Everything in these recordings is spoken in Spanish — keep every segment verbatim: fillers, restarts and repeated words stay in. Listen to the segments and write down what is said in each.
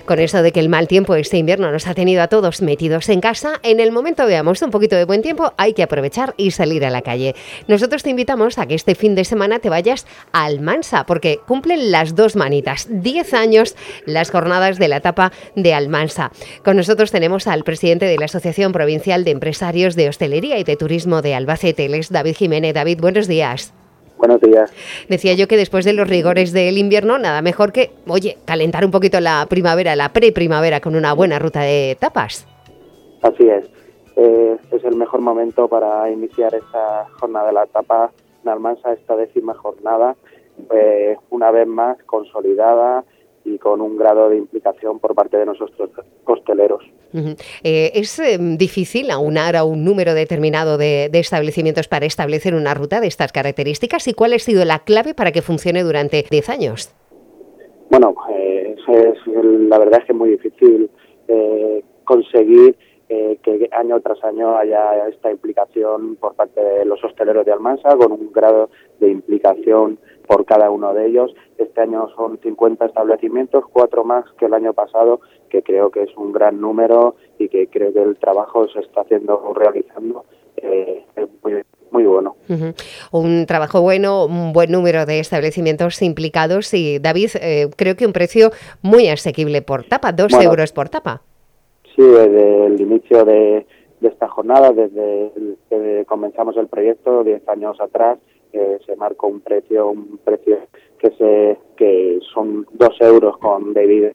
con eso de que el mal tiempo este invierno nos ha tenido a todos metidos en casa, en el momento veamos un poquito de buen tiempo, hay que aprovechar y salir a la calle. Nosotros te invitamos a que este fin de semana te vayas a Almansa, porque cumplen las dos manitas, diez años las jornadas de la etapa de Almansa. Con nosotros tenemos al presidente de la Asociación Provincial de Empresarios de Hostelería y de Turismo de Albacete, él es David Jiménez. David, buenos días. Buenos días. Decía yo que después de los rigores del invierno, nada mejor que, oye, calentar un poquito la primavera, la preprimavera con una buena ruta de tapas. Así es. Eh, es el mejor momento para iniciar esta jornada de la tapa en Almansa, esta décima jornada, eh, una vez más consolidada y con un grado de implicación por parte de nosotros hosteleros. Uh-huh. Eh, ¿Es eh, difícil aunar a un número determinado de, de establecimientos para establecer una ruta de estas características? ¿Y cuál ha sido la clave para que funcione durante diez años? Bueno, eh, es, la verdad es que es muy difícil eh, conseguir eh, que año tras año haya esta implicación por parte de los hosteleros de Almansa, con un grado de implicación por cada uno de ellos. Este año son cincuenta establecimientos, cuatro más que el año pasado, que creo que es un gran número y que creo que el trabajo se está haciendo, realizando, eh, es muy, muy bueno. Uh-huh. Un trabajo bueno, un buen número de establecimientos implicados y, David, eh, creo que un precio muy asequible por tapa, dos bueno, euros por tapa. Sí, desde el inicio de, de esta jornada, desde que comenzamos el proyecto, diez años atrás, eh, se marcó un precio, un precio que se que son dos euros con bebida,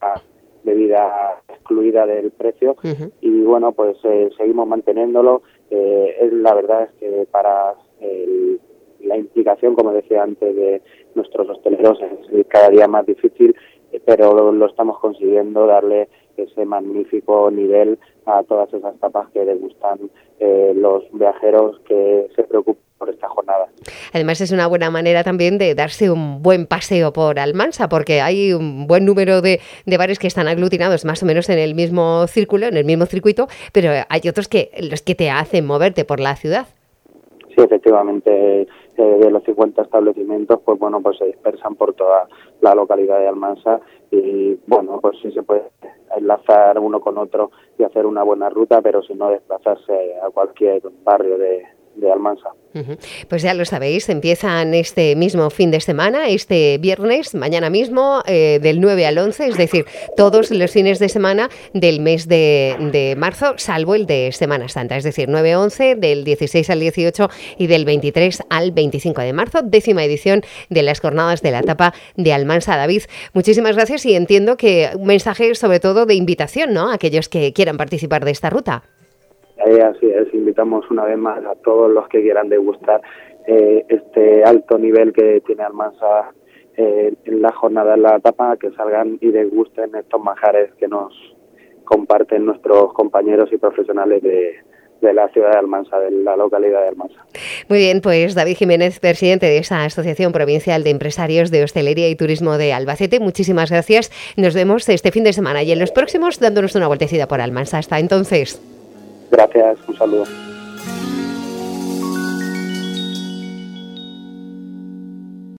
bebida excluida del precio. Uh-huh. Y bueno, pues eh, seguimos manteniéndolo. Eh, es, la verdad es que para el, la implicación, como decía antes, de nuestros hosteleros es cada día más difícil, pero lo, lo estamos consiguiendo, darle ese magnífico nivel a todas esas tapas que degustan eh, los viajeros que se preocupan por esta jornada. Además es una buena manera también de darse un buen paseo por Almansa, porque hay un buen número de, de bares que están aglutinados más o menos en el mismo círculo, en el mismo circuito, pero hay otros que los que te hacen moverte por la ciudad. Sí, efectivamente, eh, de los cincuenta establecimientos, pues bueno, pues se dispersan por toda la localidad de Almansa y bueno, pues sí se puede enlazar uno con otro y hacer una buena ruta, pero si no desplazarse a cualquier barrio de, de Almansa. Uh-huh. Pues ya lo sabéis, empiezan este mismo fin de semana, este viernes, mañana mismo, eh, del nueve al once, es decir, todos los fines de semana del mes de, de marzo, salvo el de Semana Santa, es decir, nueve once, del dieciséis al dieciocho y del veintitrés al veinticinco de marzo, décima edición de las jornadas de la etapa de Almansa. David, muchísimas gracias y entiendo que un mensaje sobre todo de invitación, ¿no?, a aquellos que quieran participar de esta ruta. Eh, así es, invitamos una vez más a todos los que quieran degustar eh, este alto nivel que tiene Almansa eh, en la jornada de la etapa, que salgan y degusten estos manjares que nos comparten nuestros compañeros y profesionales de, de la ciudad de Almansa, de la localidad de Almansa. Muy bien, pues David Jiménez, presidente de esa Asociación Provincial de Empresarios de Hostelería y Turismo de Albacete, muchísimas gracias. Nos vemos este fin de semana y en los próximos dándonos una vueltecita por Almansa. Hasta entonces. Gracias, un saludo.